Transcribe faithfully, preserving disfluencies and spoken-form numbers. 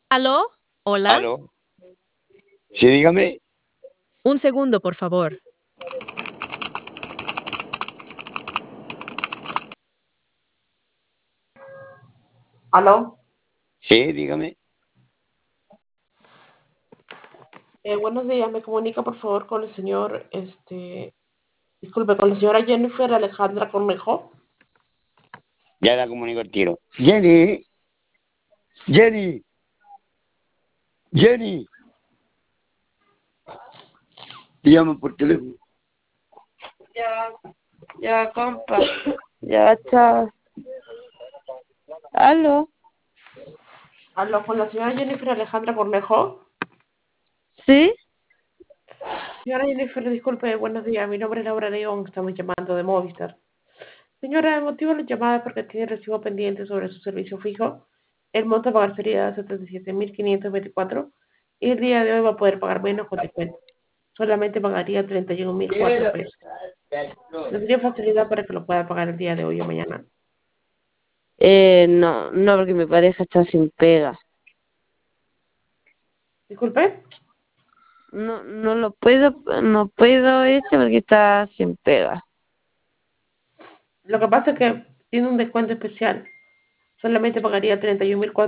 ¿Aló? ¿Hola? ¿Aló? Sí, dígame. Un segundo, por favor. ¿Aló? Sí, dígame. Eh, buenos días, me comunica por favor con el señor, este, disculpe, con la señora Jennifer Alejandra Cornejo. Ya la comunico el tiro. Jenny, Jenny, Jenny. Te llaman por teléfono. Ya, ya, compa. Ya, chao. ¿Aló? ¿Aló con la señora Jennifer Alejandra Cornejo? ¿Sí? Señora Jennifer, disculpe, buenos días, mi nombre es Laura León, estamos llamando de Movistar. Señora, el motivo de la llamada es porque tiene recibo pendiente sobre su servicio fijo. El monto a pagar sería setenta y siete mil quinientos veinticuatro y el día de hoy va a poder pagar menos con descuento. Solamente pagaría treinta y uno mil cuatro pesos. ¿Tendría facilidad para que lo pueda pagar el día de hoy o mañana? Eh, no, no, porque mi pareja está sin pega. Disculpe. No, no lo puedo, no puedo este porque está sin pega. Lo que pasa es que tiene un descuento especial. Solamente pagaría treinta y un mil